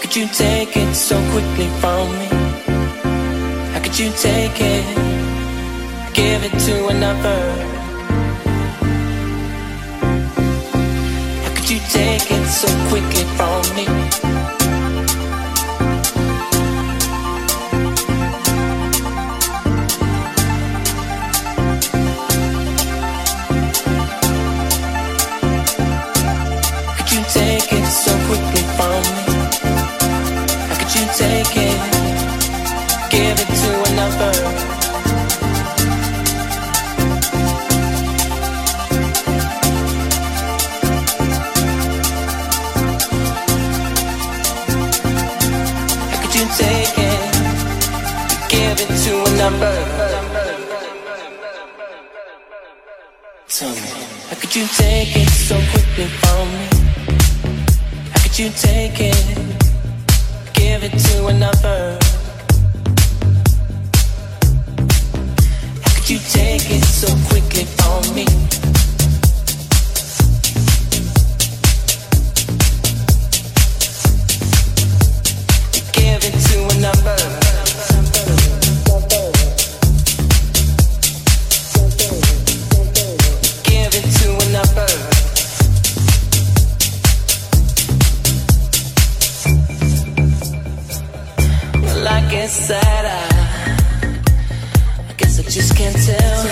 could you take it so quickly from me? How could you take it, give it to another? How could you take it so quickly from me? Take it so quickly from me. How could you take it, give it to another? How could you take it, give it to another? Tell me, how could you take it so quickly from me? Could you take it, give it to another? How could you take it so quickly from me? Give it to another. Give it to another. I guess that I guess I just can't tell.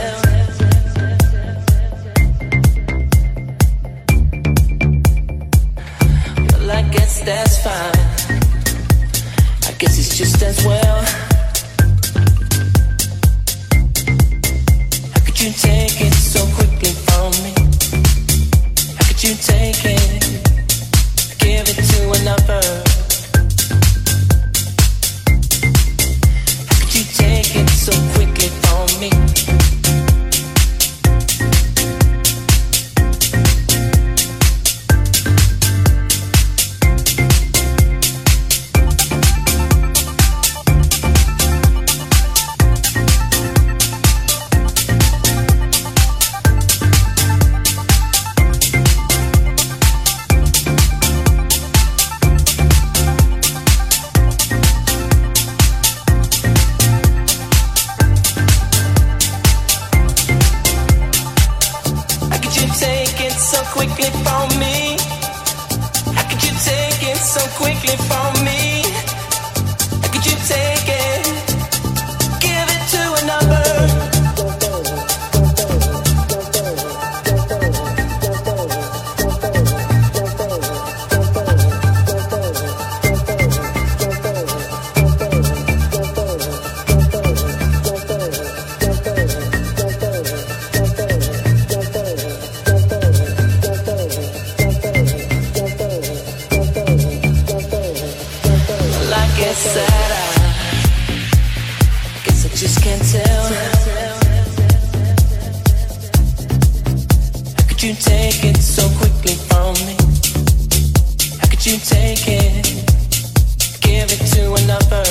Well, I guess that's fine. I guess it's just as well. How could you take it so quickly from me? How could you take it, give it to another? Take it so quickly from me. So quickly from me. How could you take it so quickly from me? How could you take it, give it to another? I guess I just can't tell. How could you take it so quickly from me? How could you take it, give it to another?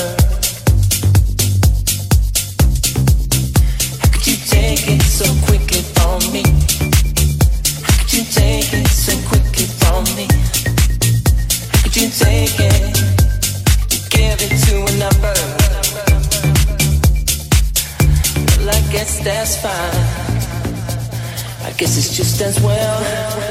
How could you take it so quickly from me? How could you take it so quickly from me? How could you take it, give it to another? Well, I guess that's fine. I guess it's just as well.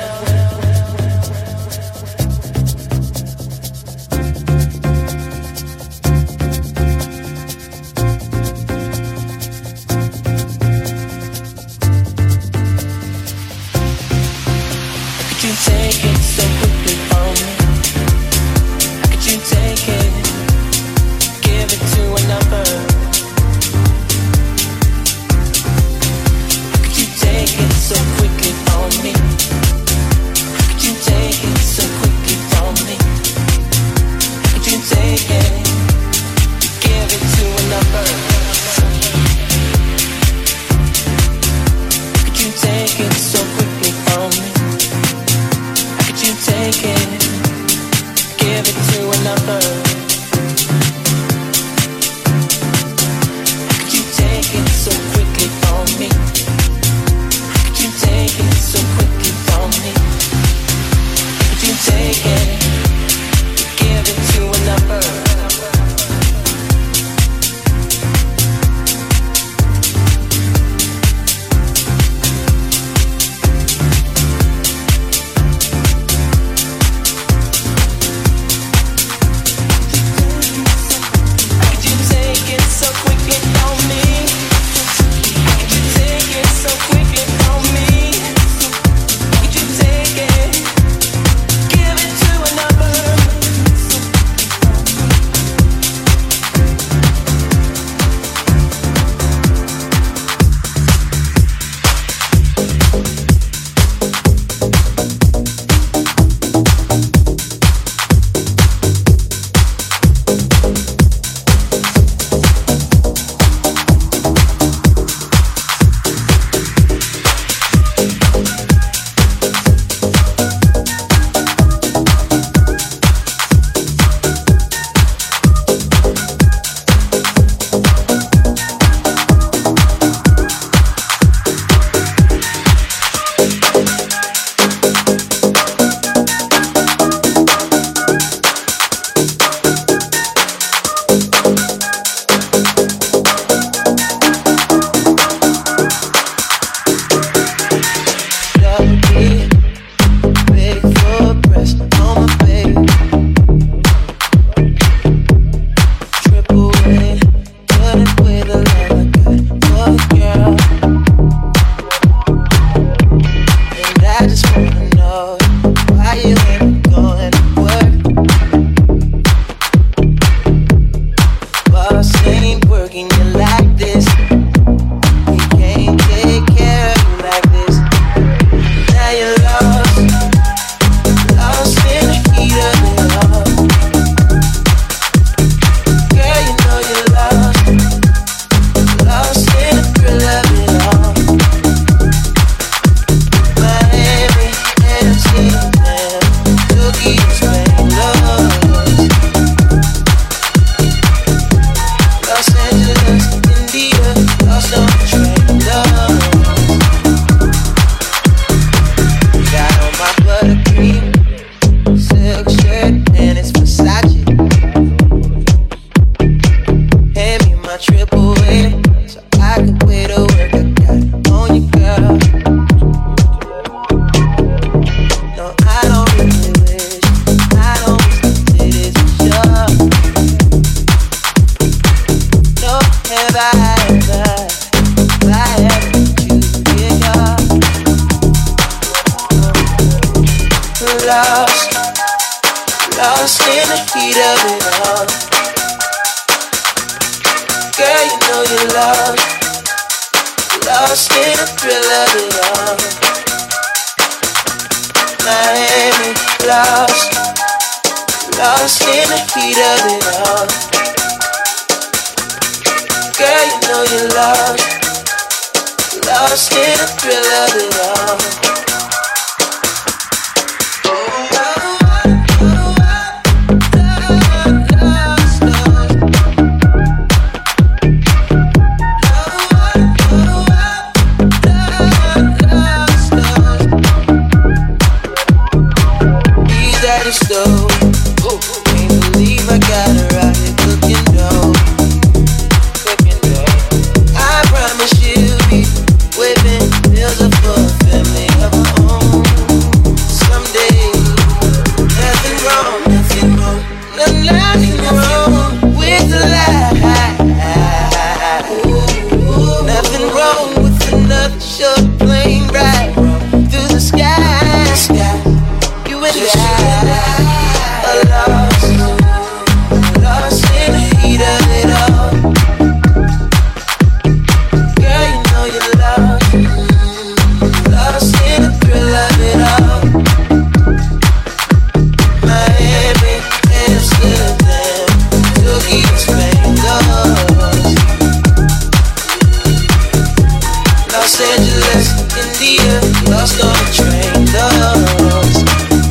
How could you take it so quickly from me? How could you take it, give it to another? How could you take it so quickly from me? lost, lost in the heat of it all. Girl, you know you're lost, lost in the thrill of it all. Miami, lost, lost in the heat of it all. Girl, you know you're lost, lost in the thrill of it all. Stove. Can't believe I got her out here cooking dough. I promise you'll be whipping meals up for a family of her own. Someday, nothing wrong, nothing wrong, nothing wrong with the life. Nothing wrong with another short plane ride through the sky. You and I. Lost in the heat of it all. Girl, you know you're lost, lost in the thrill of it all. Miami, Amsterdam, Tokyo, Spain, lost. Los Angeles, India, lost on the train, lost.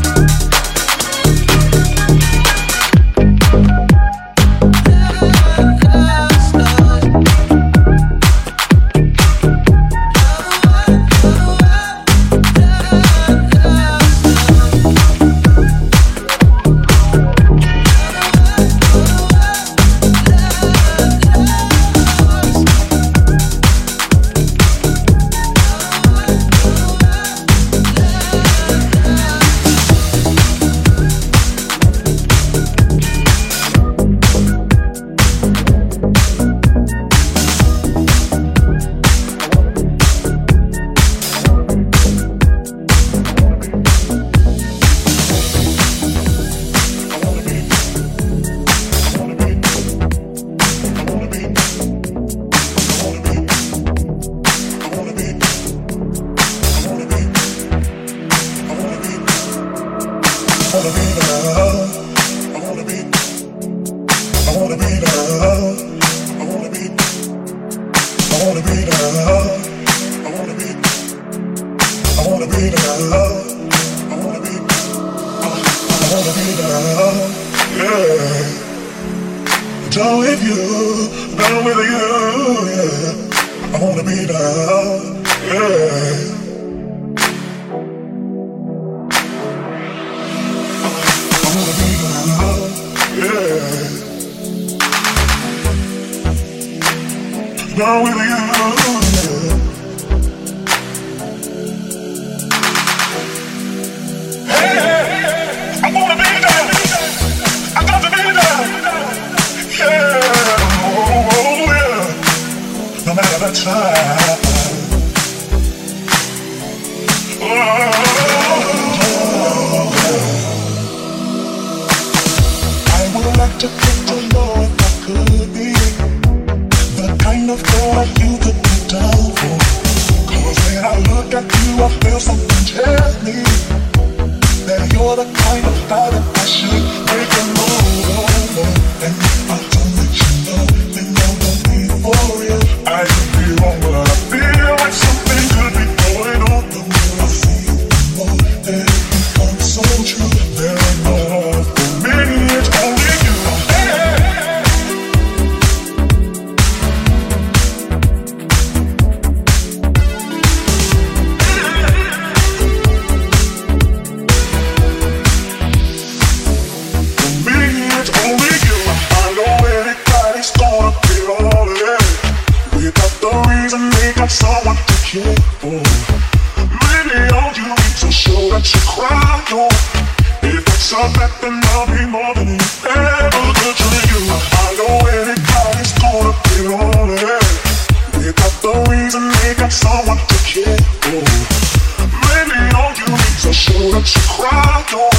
Then I'll be more than you ever could dream. I know anybody's gonna be on it. We got the reason, they got someone to care for. Maybe all you need is a shoulder to cry on.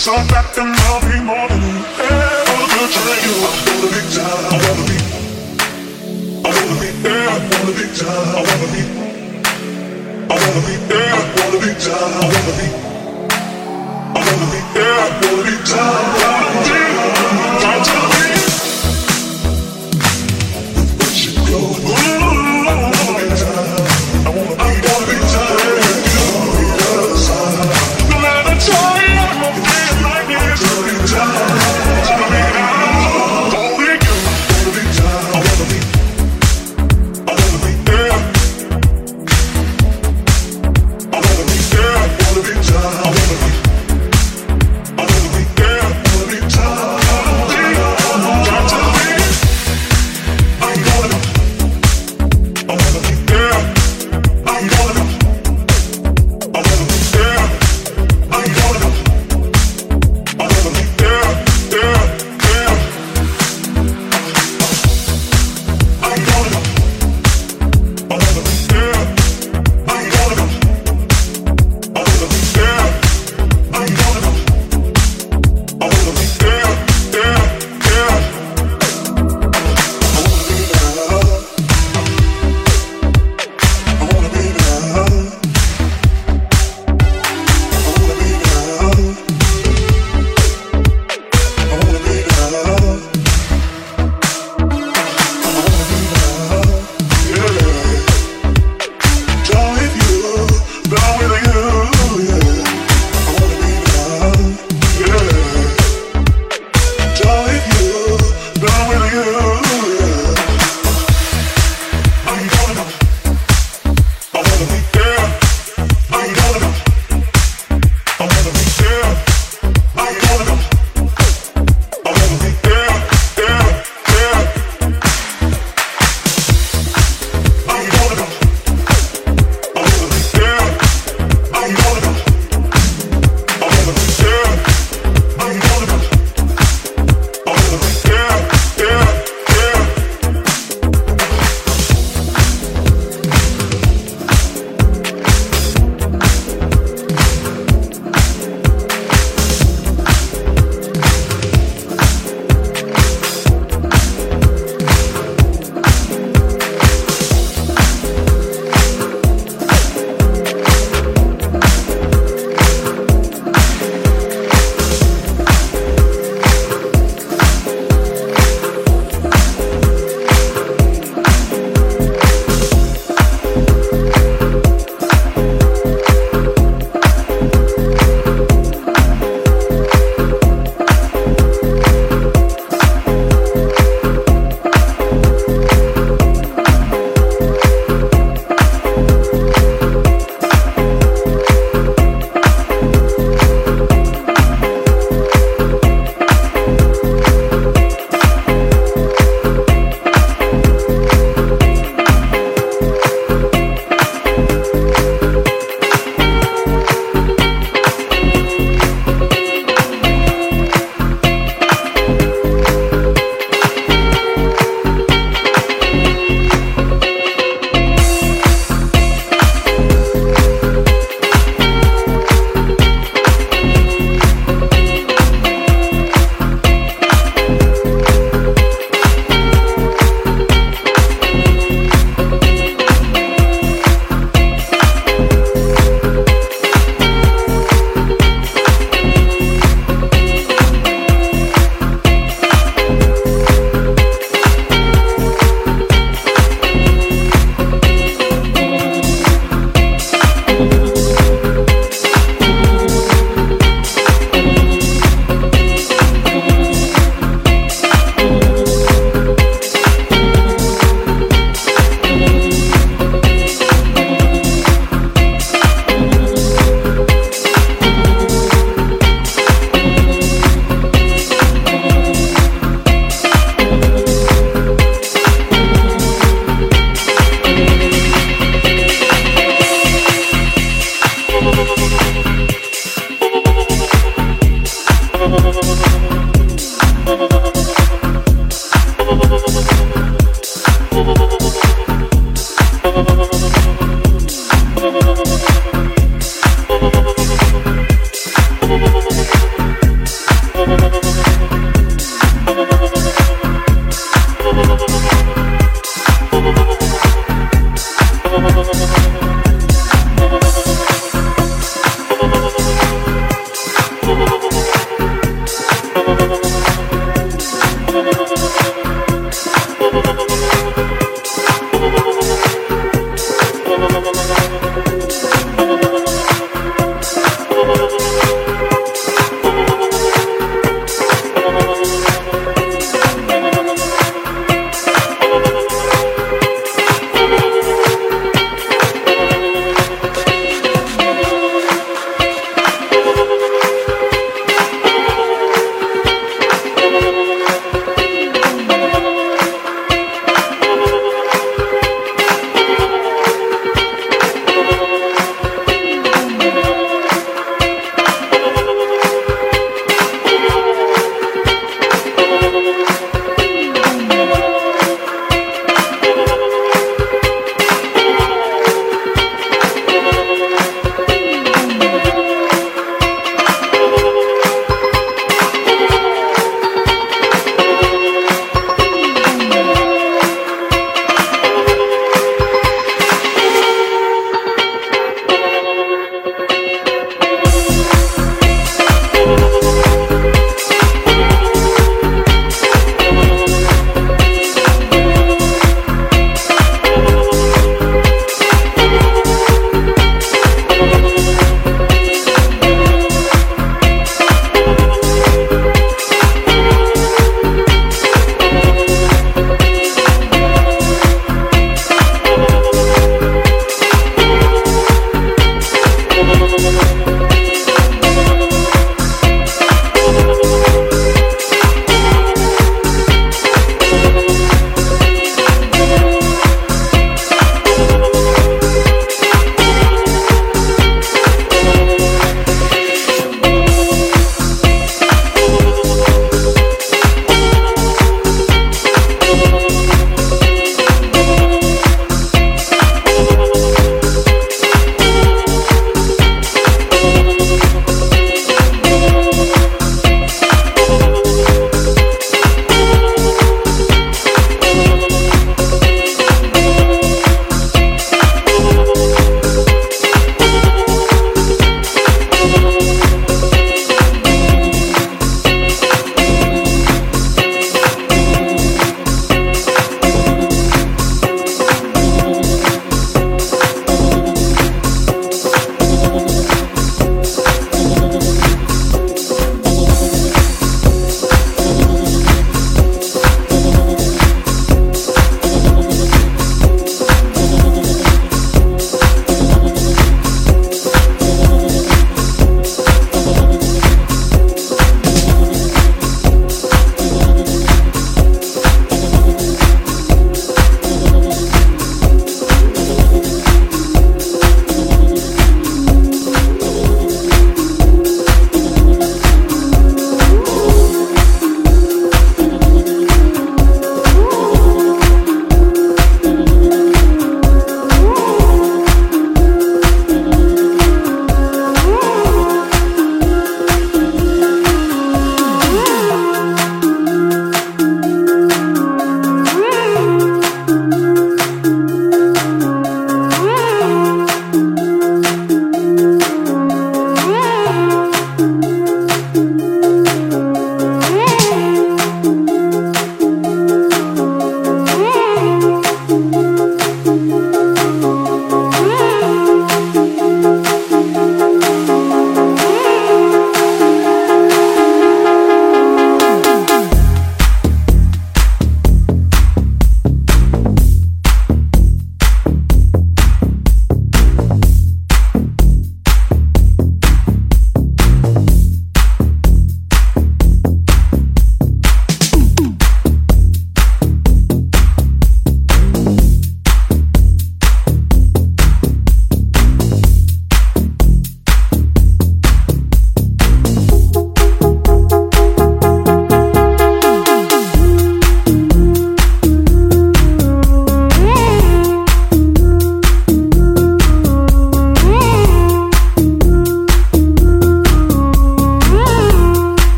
So that can love me more than ever could try you. I wanna be down, I wanna be there, I wanna be down, I wanna be there, I wanna be down, I wanna be there, I wanna be down, I wanna be down to me. Where you go? I wanna be down, I wanna be down, no matter time, I'm a man like this. I wanna be down, I wanna be down, only you. I wanna be down, I wanna be there. I wanna be there, I wanna be down, I wanna be there, I wanna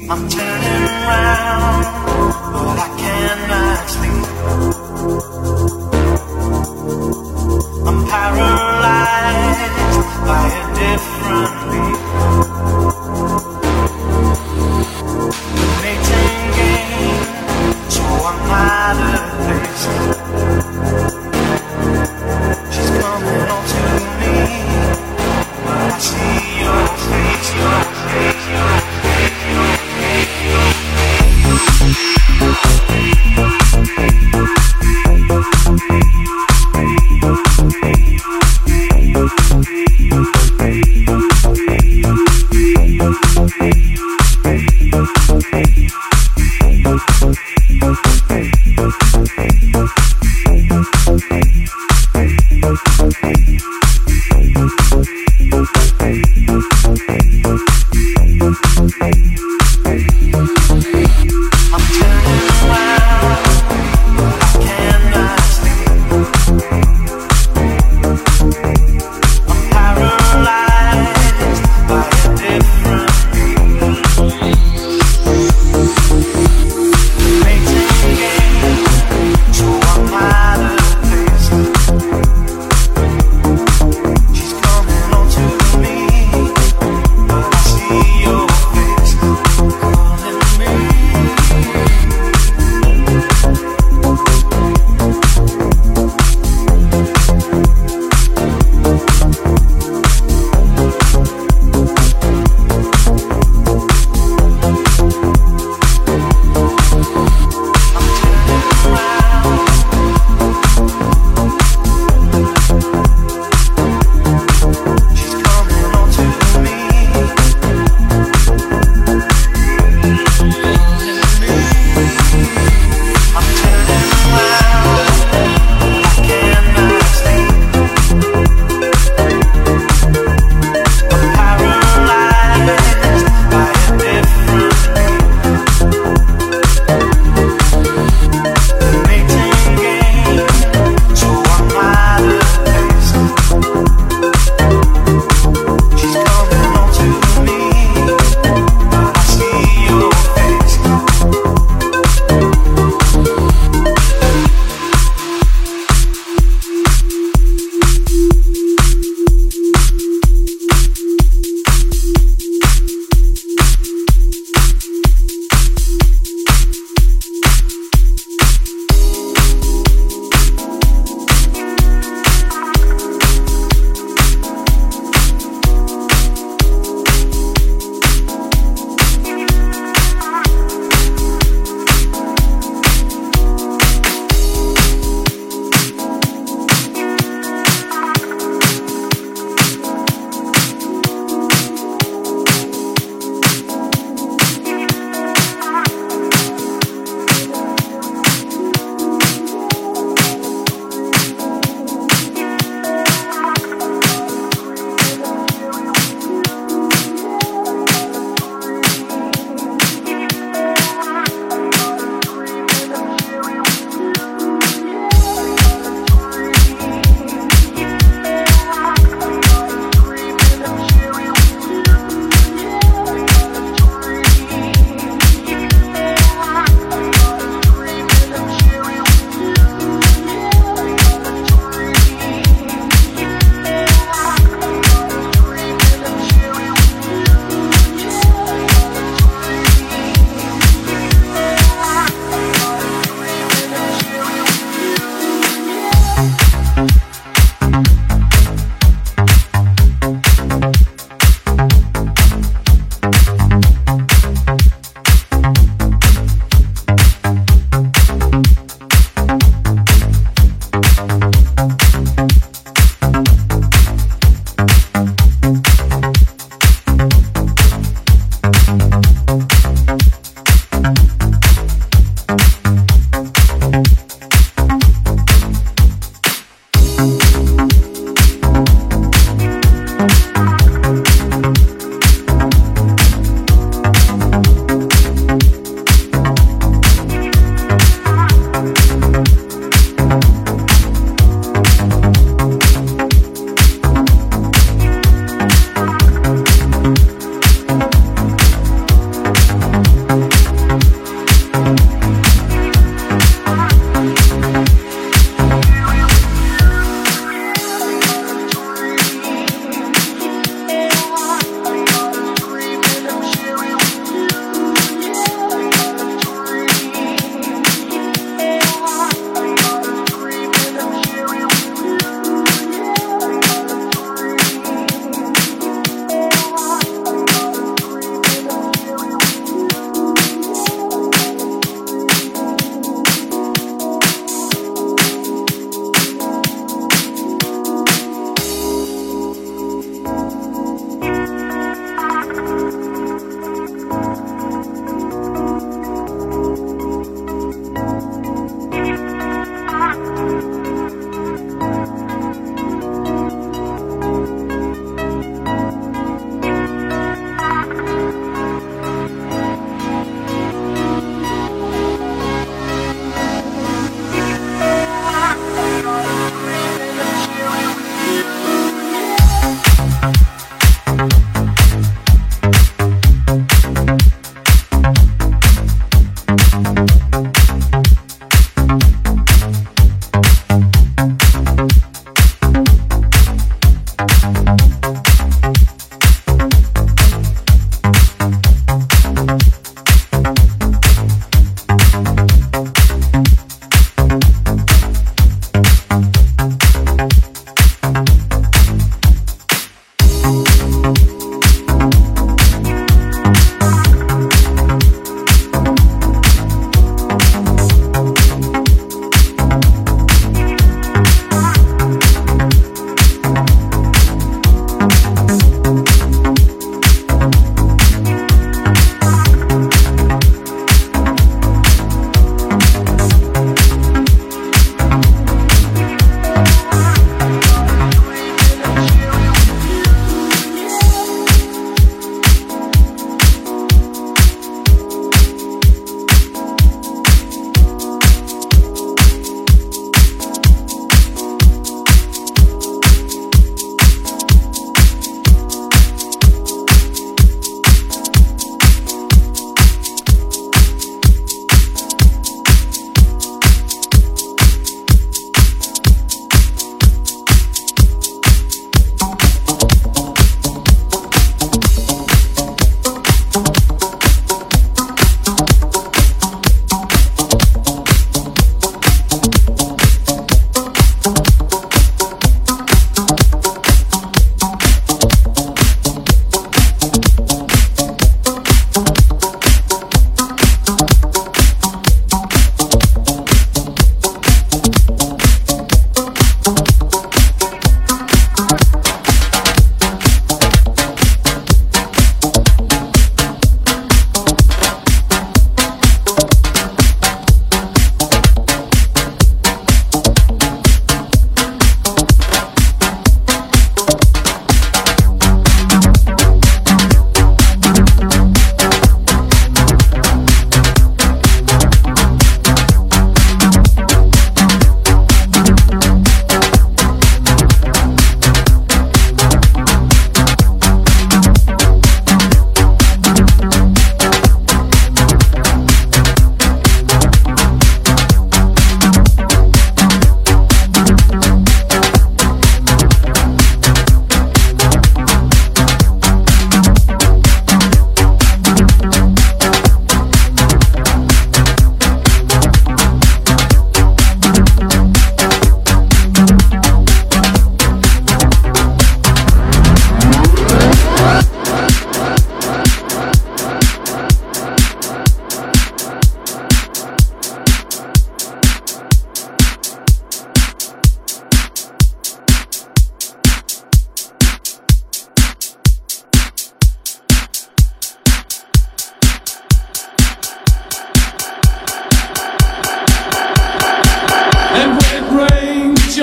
I'm turning round, but I cannot sleep. I'm paralyzed by a different beat. The mating game, so I'm out of place. She's coming on to me, but I see your face, your face, your face, your face, your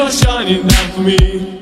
you're shining down for me.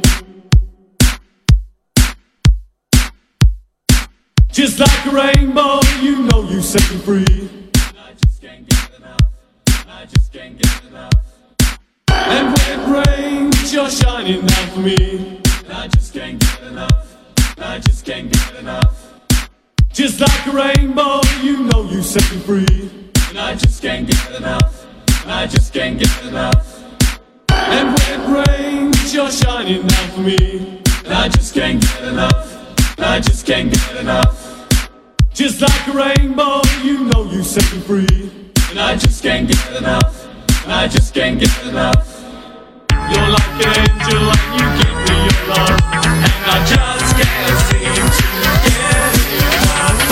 Just like a rainbow, you know you set me free. I just can't get enough. I just can't get enough. And when it rains, you're shining down for me. I just can't get enough. I just can't get enough. Just like a rainbow, you know you set me free. And I just can't get enough. I just can't get enough. And when it rains, you're shining down for me. And I just can't get enough. I just can't get enough. Just like a rainbow, you know you set me free. And I just can't get enough. I just can't get enough. You're like an angel and you give me your love. And I just can't seem to get enough.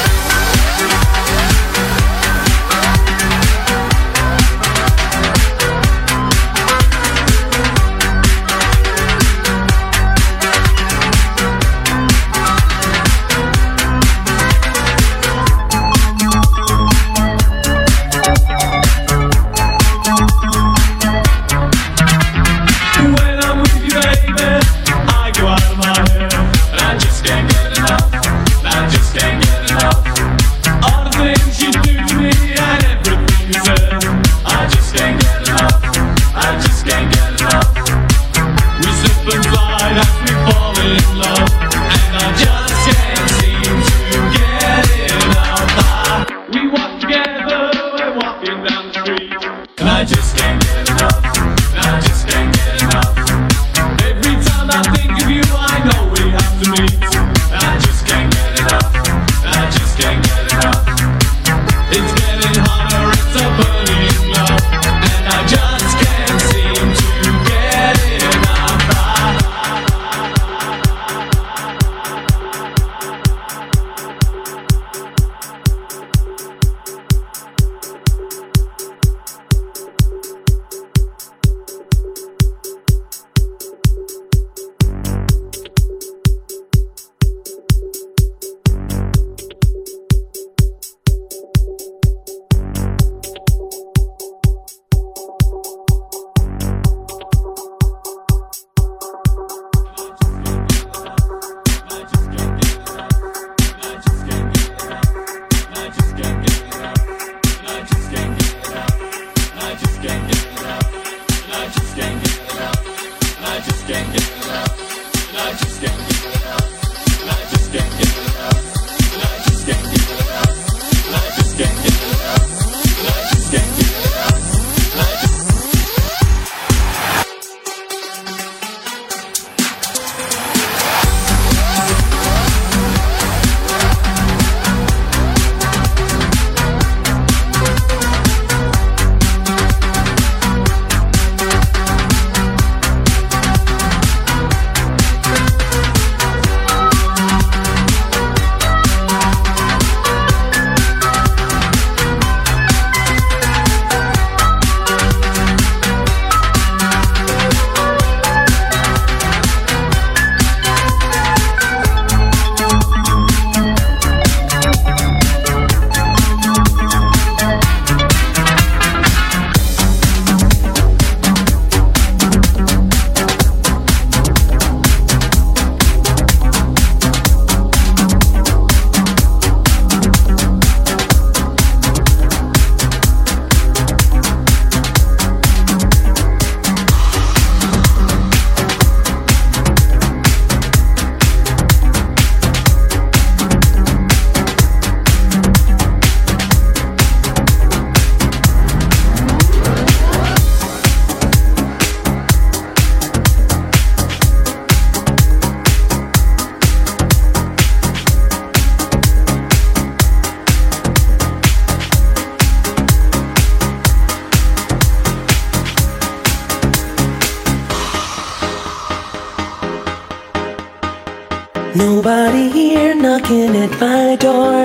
Nobody here knocking at my door.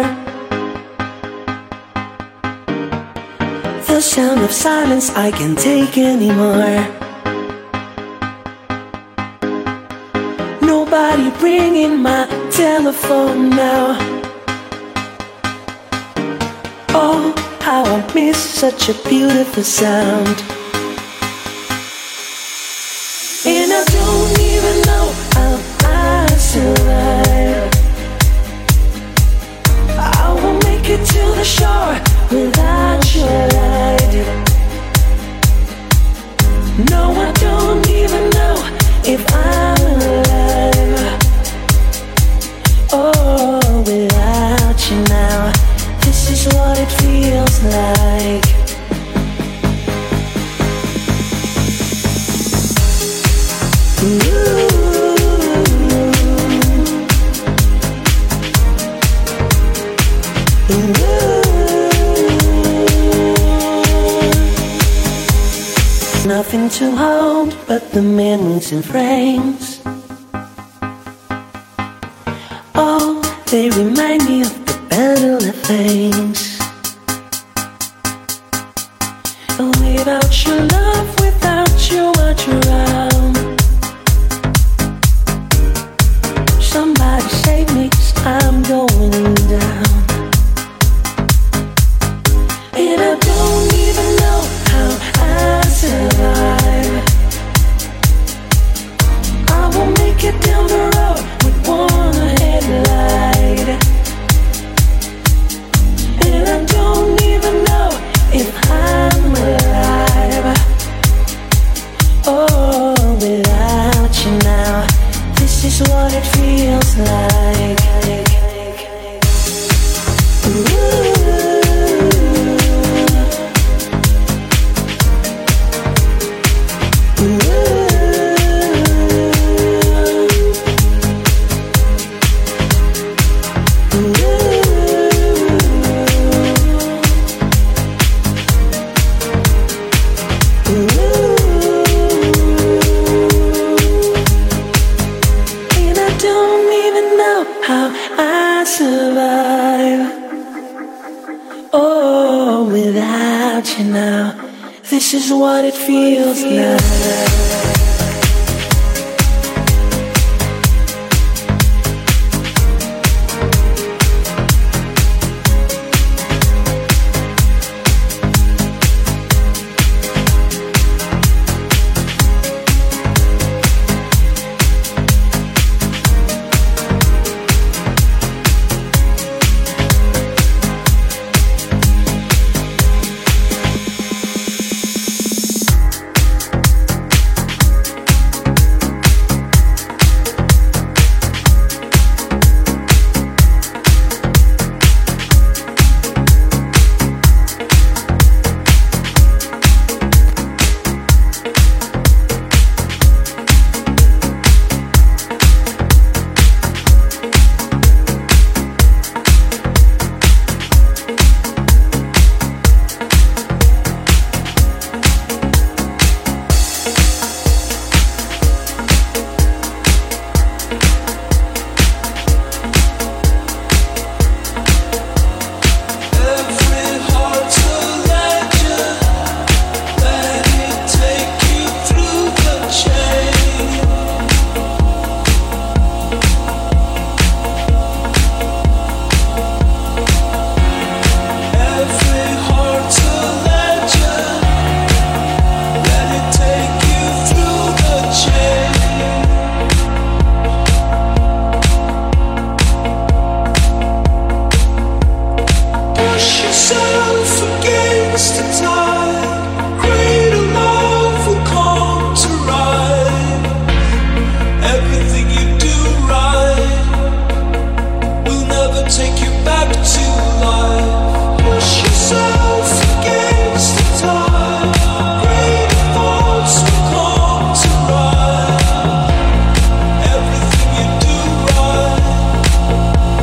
The sound of silence I can't take anymore. Nobody ringing my telephone now. Oh, how I miss such a beautiful sound. shore without your light. No, I don't even know if I'm alive. Oh, without you now, this is what it feels like. Nothing to hold but the minutes and frames. Oh, they remind me of the better things. Without your love, without your watch around. Somebody save me, 'cause I'm going down. And I don't even know how I survive. I will make it down the road with one headlight. And I don't even know if I'm alive. Oh, without you now, this is what it feels like. Ooh. How I survive. Oh, without you now, this is what it feels like.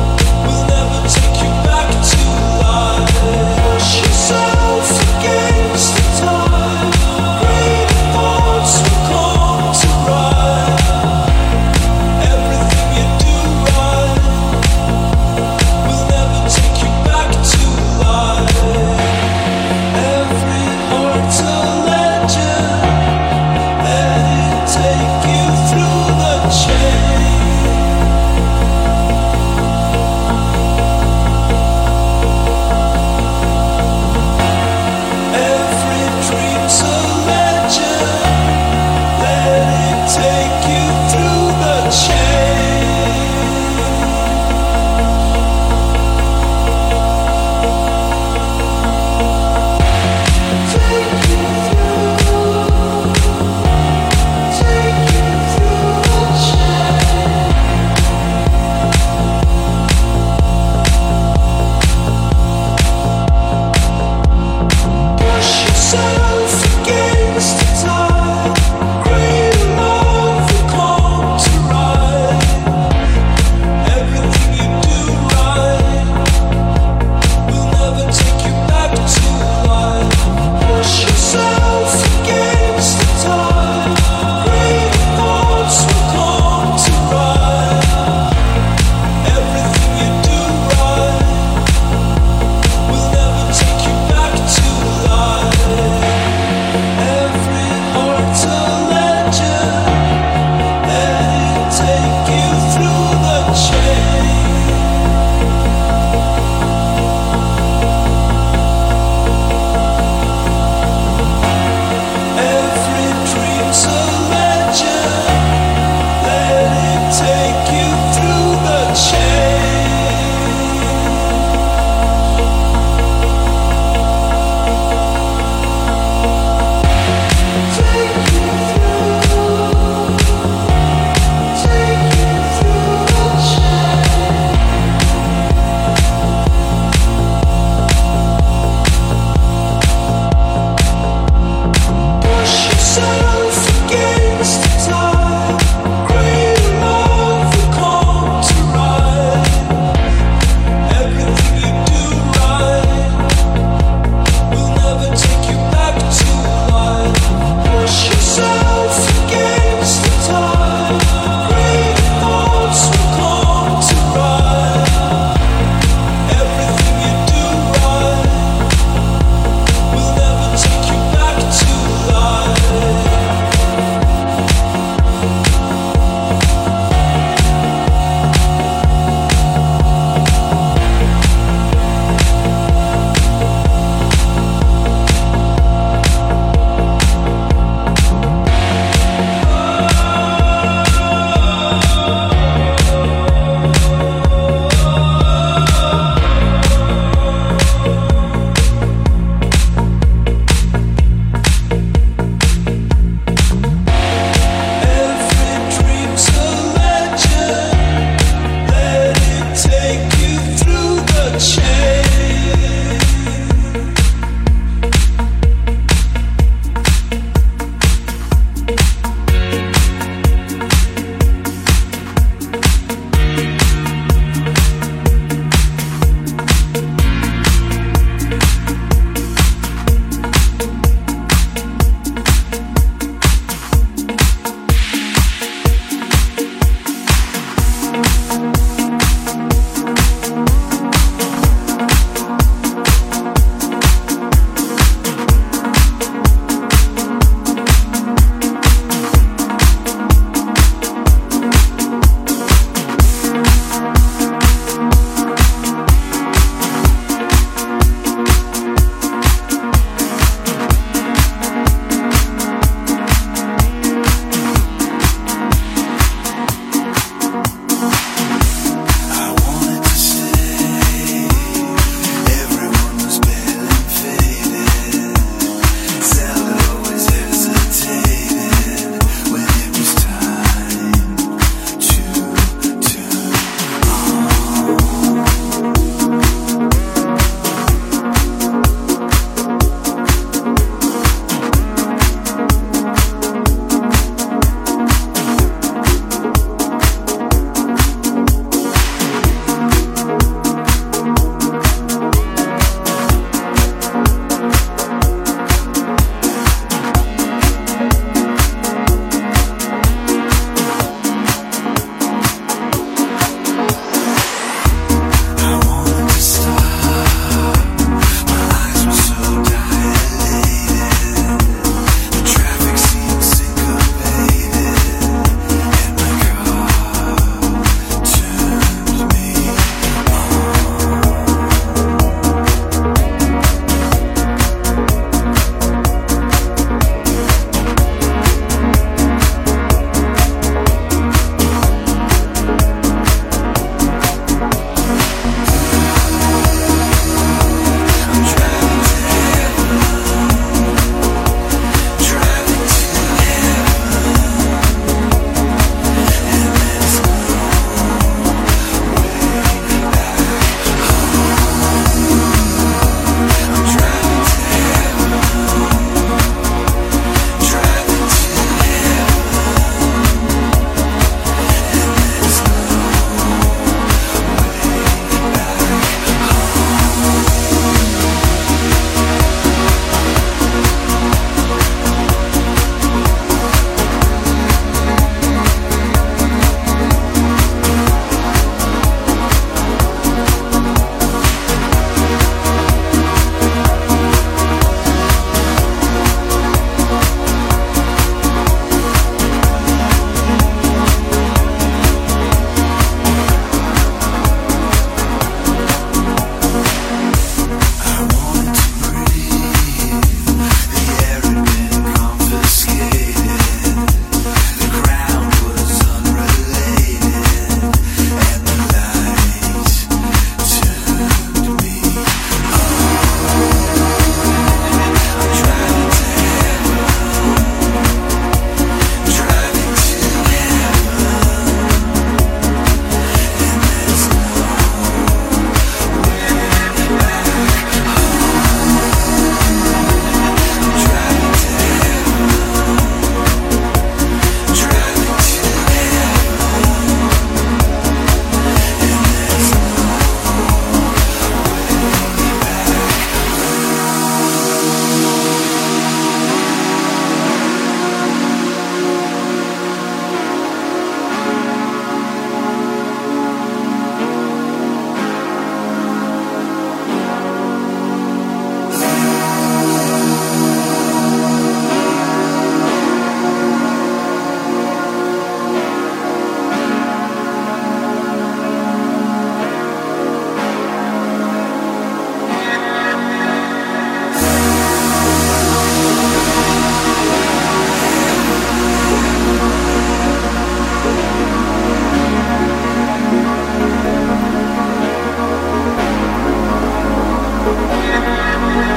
Again.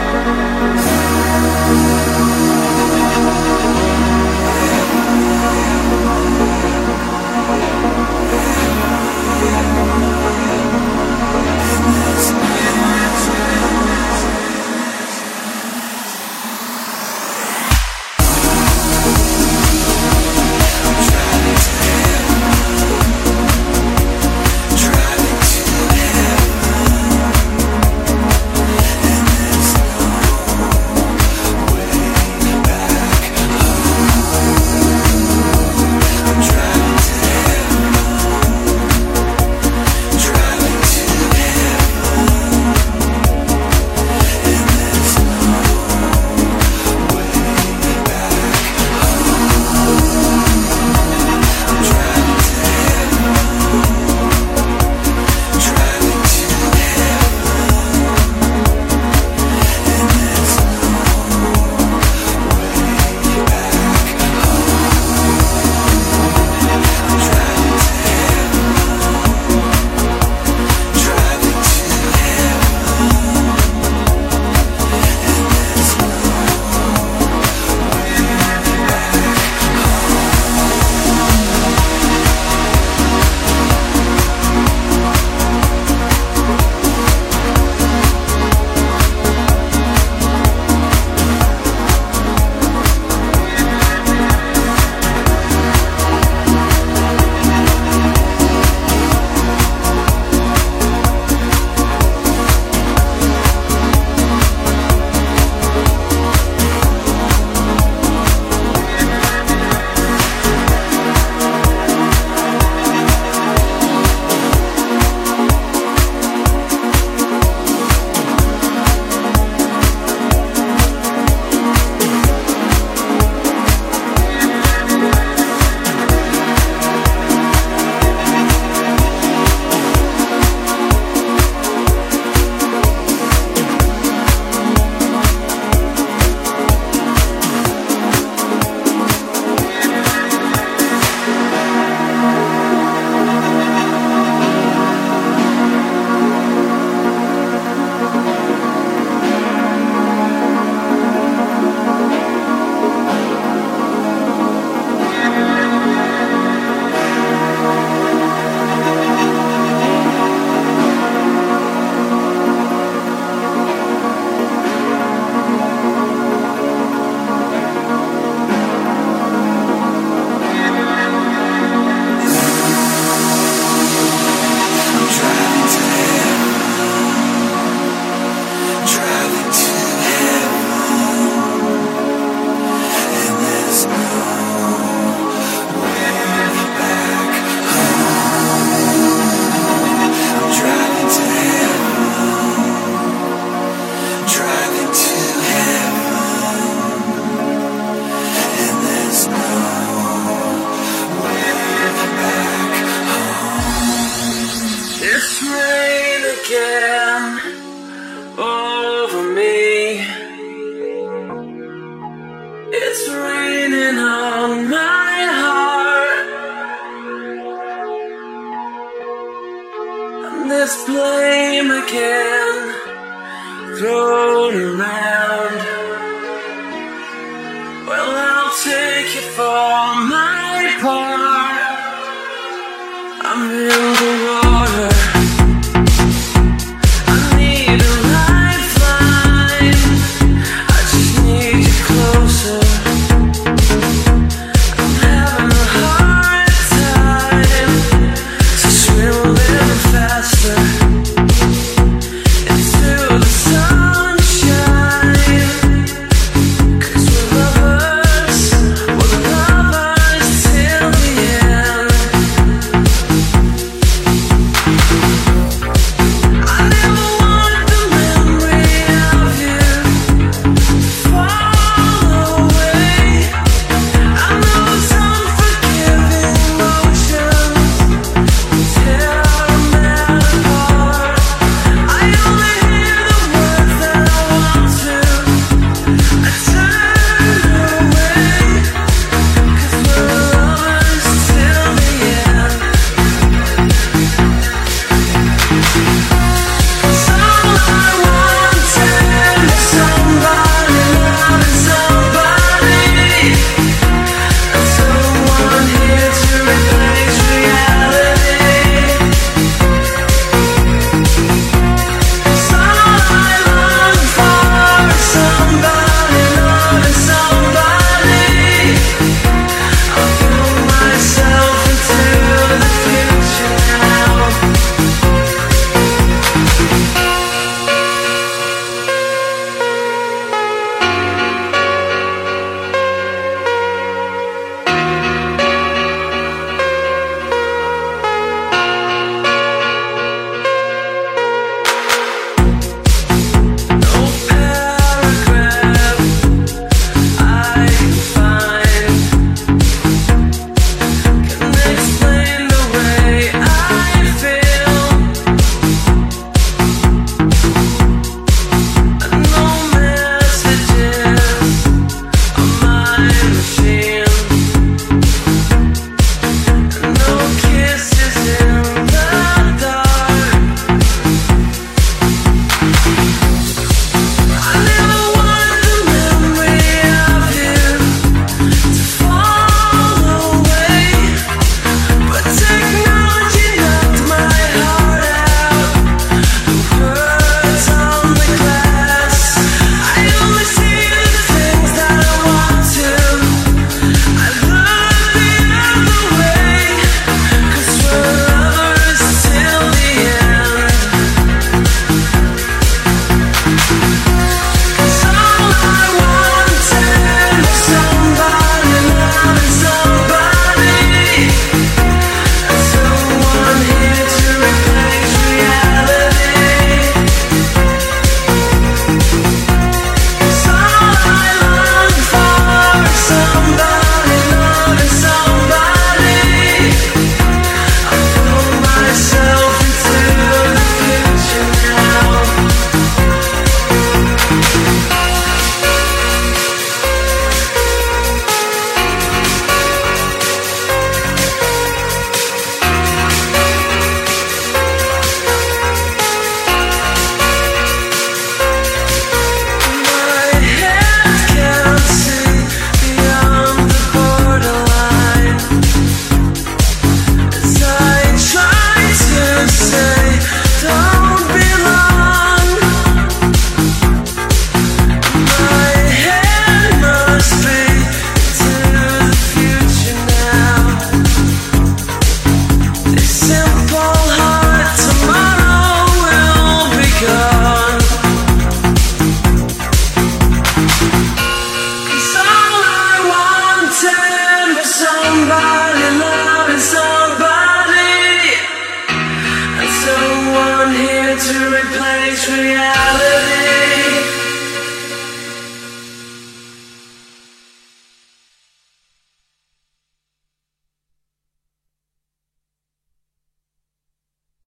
This flame again, thrown around.